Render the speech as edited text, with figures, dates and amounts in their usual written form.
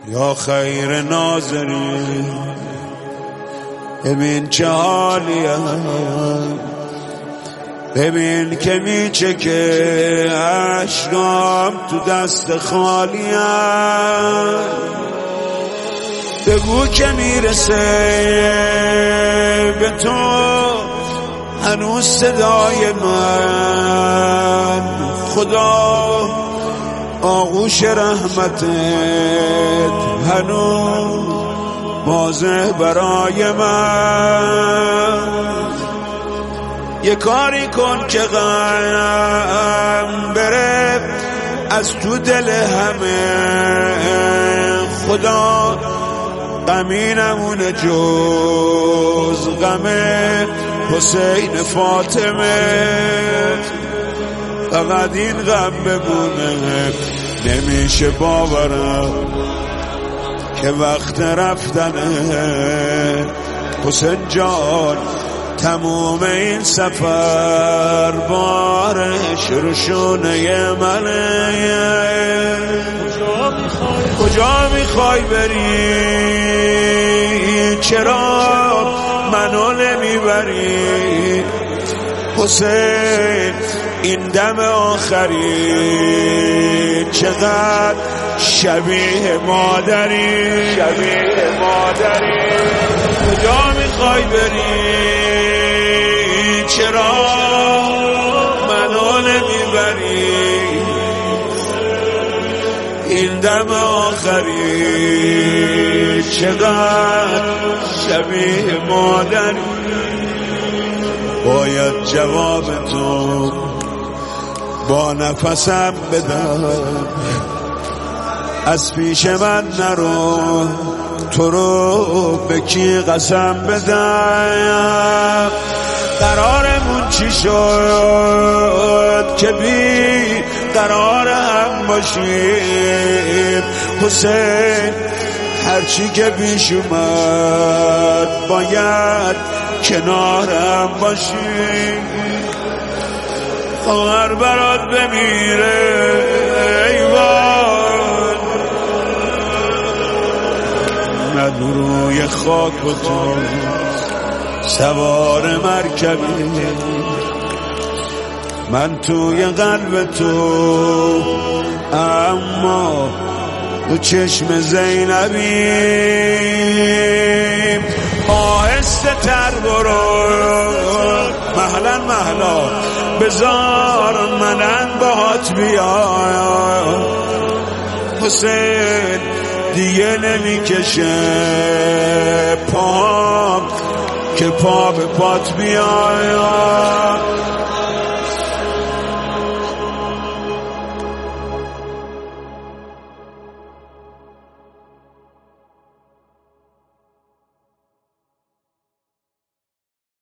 یا خیر ناظرین ببین چه حالیم، ببین که میچکه اشکام تو دست خالیم. بگو که میرسه به تو هنوز صدای من، خدا آغوش رحمتت هنوز واضح برای من. یه کاری کن که غم بره از تو دل همه، خدا غمی نمونه جز غم حسین فاطمه. فقط این غم بمونه، نمیشه باورم که وقت رفتنه. حسین جان تموم این سفر بارش رو شونه منه. کجا میخوای بری؟ چرا منو نمیبری؟ حسین این دم آخری چقدر شبیه مادری، شبیه مادری. کجا میخوای بری؟ چرا منو نمیبری؟ این دم آخری چقدر شبیه مادری. باید جواب تو با نفسم بدم، از پیش من نرو، تو رو به کی قسم بدم؟ قرارمون چی شد که بی قرار هم باشیم؟ حسین هرچی که پیش اومد باید کنارم باشیم. خواهر برات بمیره ایوان، من روی خاک و تو سوار مرکبی، من توی قلب تو اما تو چشم زینبی. آهسته تر برو مهلا مهلا، بذار منن باهات بیام. حسین دیگه نمیکشه پام که پا به پات بیام.